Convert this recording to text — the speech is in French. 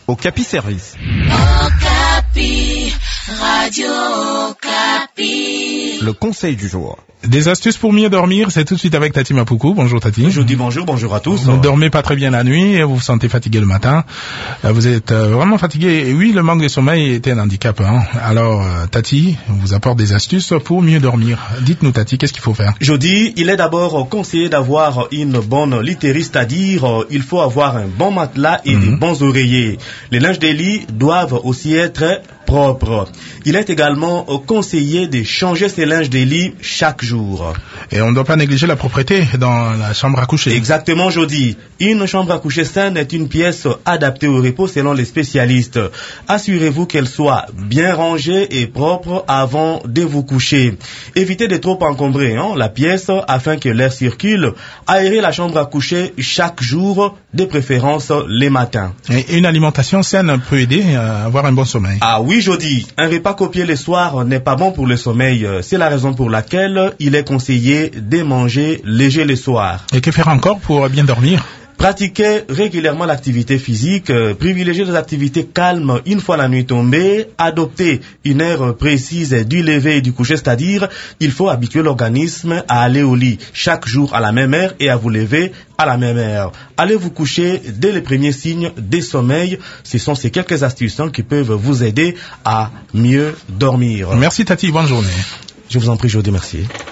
Okapi Service. Okapi, Radio Okapi. Le conseil du jour. Des astuces pour mieux dormir, c'est tout de suite avec Tati Mapoukou. Bonjour Tati. Je dis bonjour à tous. Vous ne dormez pas très bien la nuit et vous vous sentez fatigué le matin. Vous êtes vraiment fatigué. Et oui, le manque de sommeil était un handicap. Alors Tati vous apporte des astuces pour mieux dormir. Dites-nous Tati, qu'est-ce qu'il faut faire? Je dis, il est d'abord conseillé d'avoir une bonne literie, c'est-à-dire il faut avoir un bon matelas et des bons oreillers. Les linges des lits doivent aussi être propres. Il est également conseillé de changer ses linges des lits chaque jour. Et on ne doit pas négliger la propreté dans la chambre à coucher. Exactement, je dis. Une chambre à coucher saine est une pièce adaptée au repos selon les spécialistes. Assurez-vous qu'elle soit bien rangée et propre avant de vous coucher. Évitez de trop encombrer la pièce afin que l'air circule. Aérez la chambre à coucher chaque jour, de préférence les matins. Et une alimentation saine peut aider à avoir un bon sommeil. Ah oui, je dis. Un repas copié le soir n'est pas bon pour le sommeil. C'est la raison pour laquelle il est conseillé de manger léger le soir. Et que faire encore pour bien dormir? Pratiquez régulièrement l'activité physique, privilégiez des activités calmes une fois la nuit tombée, adoptez une heure précise du lever et du coucher, c'est-à-dire il faut habituer l'organisme à aller au lit chaque jour à la même heure et à vous lever à la même heure. Allez vous coucher dès les premiers signes de sommeil. Ce sont ces quelques astuces qui peuvent vous aider à mieux dormir. Merci Tati, bonne journée. Je vous en prie, je vous remercie.